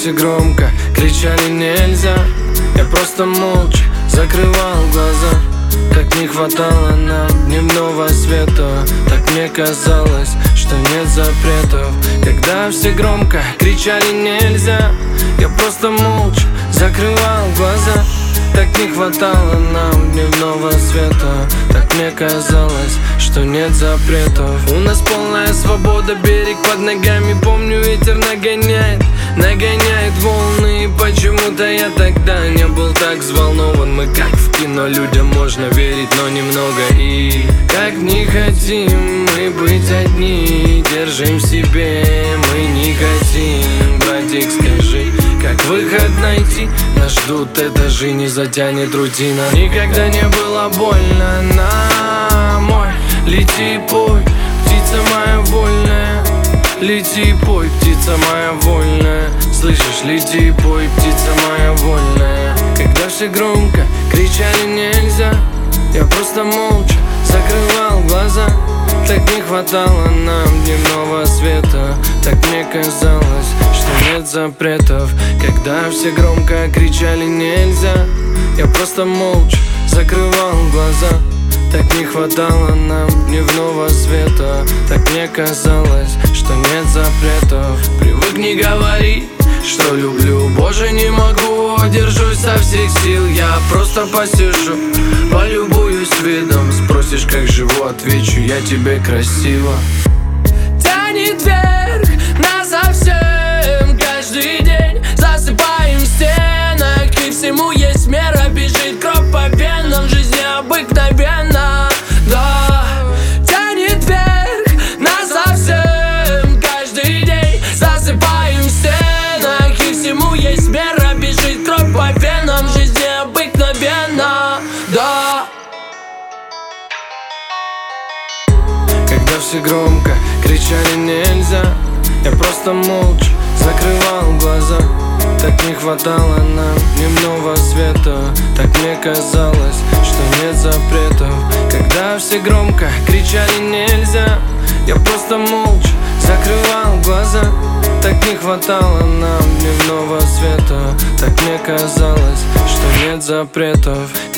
все громко кричали нельзя, я просто молча закрывал глаза. Как не хватало нам дневного света, так мне казалось, что нет запретов. Когда все громко кричали нельзя, я просто молча закрывал глаза. Так не хватало нам дневного света, так мне казалось, что нет запретов. У нас полная свобода, берег под ногами. Помню, ветер нагоняет волны. И почему-то я тогда не был так взволнован. Мы как в кино, людям можно верить, но немного. И как не хотим мы быть одни, держим в себе, мы не хотим. Братик, скажи, как выход найти? Нас ждут этажи, не затянет рутина. Никогда не было больно нам, ой. Лети, пой, птица моя вольная. Лети, пой, птица моя вольная. Слышишь, лети, пой, птица моя вольная. Когда все громко кричали нельзя, я просто молча закрывал глаза. Так не хватало нам дневного света, так мне казалось, что нет запретов. Когда все громко кричали нельзя, я просто молча закрывал глаза. Так не хватало нам дневного света, так мне казалось, что нет запретов. Привык не говорить, что люблю, боже, не могу, держусь со всех сил. Я просто посижу, полюбуюсь видом. Спросишь, как живу, отвечу, я тебе красиво. Тянет вверх нас совсем каждый день. Засыпаем в стенах, и всему есть мера. Бежит кровь по венам, жизнь необыкновенна, да. Тянет вверх нас совсем каждый день. Засыпаем в стенах, и всему есть мера. Бежит кровь по венам, жизнь необыкновенна, да. Когда все громко кричали нельзя, я просто молча закрывал глаза. Так не хватало нам дневного света, так мне казалось, что нет запретов. Когда все громко кричали нельзя, я просто молча закрывал глаза. Так не хватало нам дневного света, так мне казалось, что нет запретов.